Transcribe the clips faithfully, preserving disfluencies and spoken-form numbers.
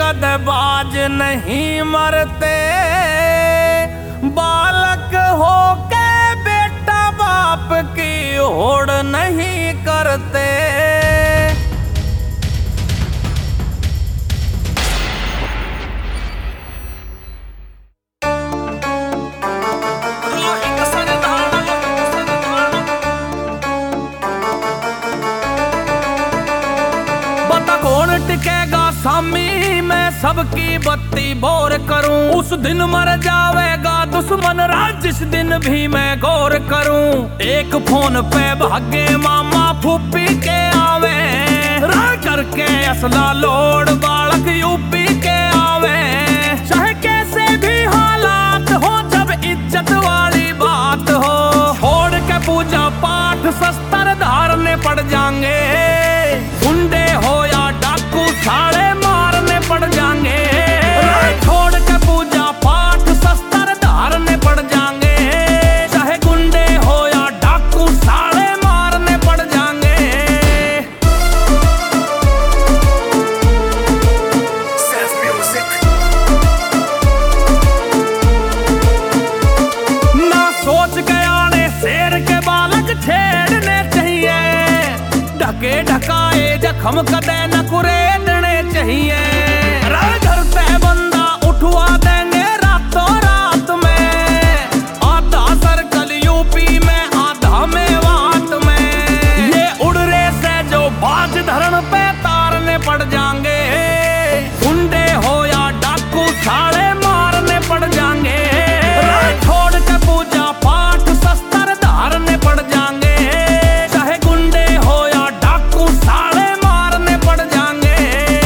गदबाज नहीं मरते, बालक हो के बेटा बाप की होड़ नहीं करते। टिकेगा सामी मैं सबकी बत्ती बोर करूं, उस दिन मर जावेगा दुश्मन राज जिस दिन भी मैं गौर करूं। एक फोन पे भागे मामा फूफी के आवे, राह करके असला लोड बालक यूपी के आवे। चाहे कैसे भी हालात हो जब इज्जत वाली बात हो, छोड़ के पूजा पाठ शस्त्र धारने पड़ जाएंगे। गुंडे हो या डाकू साले मारने पड़ जाएंगे, छोड़ के पूजा पाठ शस्त्र धारने पड़ जाएंगे। चाहे गुंडे हो या डाकू साले मारने पड़ जाएंगे। ना सोच के आने शेर के बालक छेड़ने चाहिए, ढके ढकाए जख्म कदे न कुरेदने चाहिए। घर पे बंदा उठवा देंगे रातों रात में, आधा सर्कल यूपी में आधा मेवात में। ये उड़रे से जो बाज धरण पे तारने पड़ जाएंगे, गुंडे हो या डाकू साले मारने पड़ जाएंगे। छोड़ के पूजा पाठ शस्त्र धारने पड़ जाएंगे, चाहे गुंडे हो या डाकू साले मारने पड़ जाएंगे।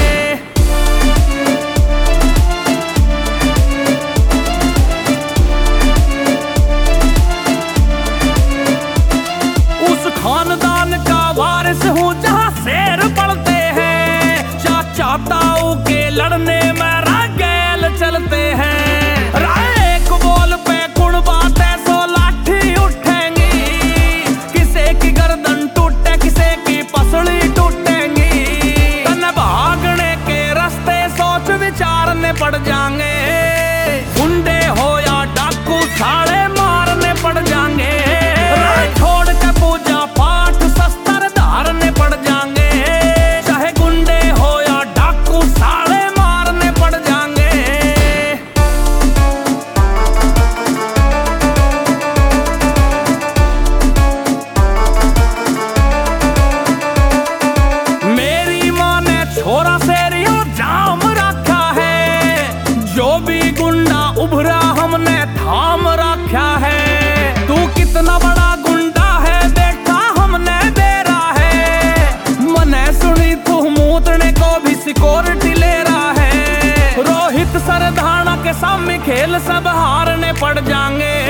उस खानदान का वारिस हूँ जहाँ शेर पड़ते हैं, चाचा ताऊ के लड़ने में रागेल चलते हैं। एक बोल पे कुण बातें सो लाठी उठेंगी, किसे की गर्दन टूटे किसे की पसली टूटेंगी। तन भागने के रास्ते सोच विचारने पड़ जाएंगे, गुंडे हो या डाकू साले मारने पड़ जाएंगे। छोड़ के पूजा पाठ शस्त्र धारने पड़ जाएंगे, चाहे गुंडे हो या डाकू साले मारने पड़ जाएंगे। मेरी माँ ने छोरा शेरियो जाम रखा है, जो भी गुंडा उभरा हमने थाम रखा है। तू कितना बड़ा गुंडा है बेटा हमने बेरा है, मने सुनी तू मूतने को भी सिक्योरिटी ले रहा है। रोहित सरधाना के सामने खेल सब हारने पड़ जाएंगे,